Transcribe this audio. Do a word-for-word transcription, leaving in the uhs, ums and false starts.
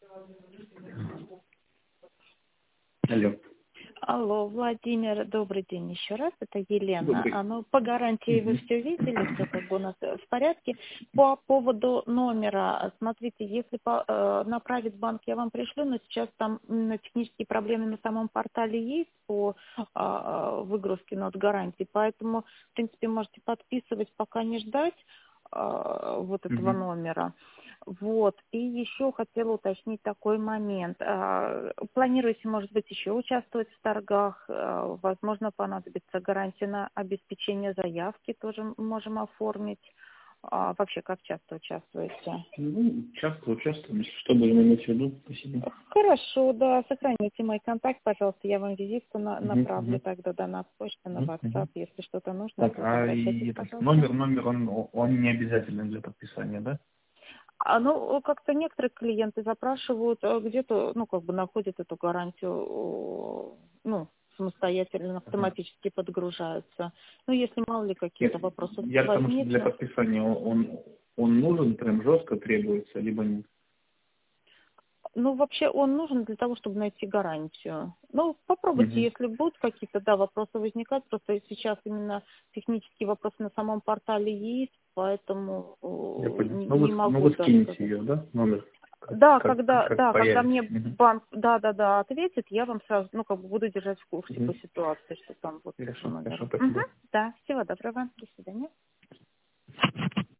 Алло. Алло, Владимир, добрый день еще раз, это Елена. Добрый. А, ну, по гарантии вы все видели, все как бы у нас э, в порядке. По поводу номера, смотрите, если по, э, направить в банк, я вам пришлю, но сейчас там именно технические проблемы на самом портале есть по э, выгрузке нот гарантии, поэтому, в принципе, можете подписывать, пока не ждать э, вот этого Мгм. номера. Вот. И еще хотела уточнить такой момент. А, Планируете, может быть, еще участвовать в торгах? А, Возможно, понадобится гарантия на обеспечение заявки, тоже можем оформить. А, Вообще, как часто участвуете? Ну, часто участвуем, если что, будем иметь в виду. Спасибо. Хорошо, да, сохраните мой контакт, пожалуйста, я вам визитку на- Мгм, направлю мгм, тогда, да, на почту, на мгм, WhatsApp, мгм. если что-то нужно, Так, тоже а обращайтесь, и этот пожалуйста. номер, номер, он, он не обязательный для подписания, да? А, ну, как-то некоторые клиенты запрашивают, а где-то, ну, как бы находят эту гарантию, о, ну, самостоятельно, Ага. автоматически подгружаются. Ну, если мало ли Нет, каких-то вопросов я потому что для возникнут. подписания он, он нужен, прям жестко требуется, либо нет. Ну, вообще он нужен для того, чтобы найти гарантию. Ну, попробуйте, Мгм. если будут какие-то, да, вопросы возникать, просто сейчас именно технические вопросы на самом портале есть, поэтому Я о, понял. не, Ну, вы, не ну, могу, вы да, скинете сказать. ее, да, номер, как, Да, как, как, когда, как да, когда появится. мне Мгм. банк, да, да, да, ответит, я вам сразу, ну, как бы буду держать в курсе по Мгм. ситуации, что там вот по Хорошо, хорошо, номеру. Угу. спасибо. Да, всего доброго, до свидания.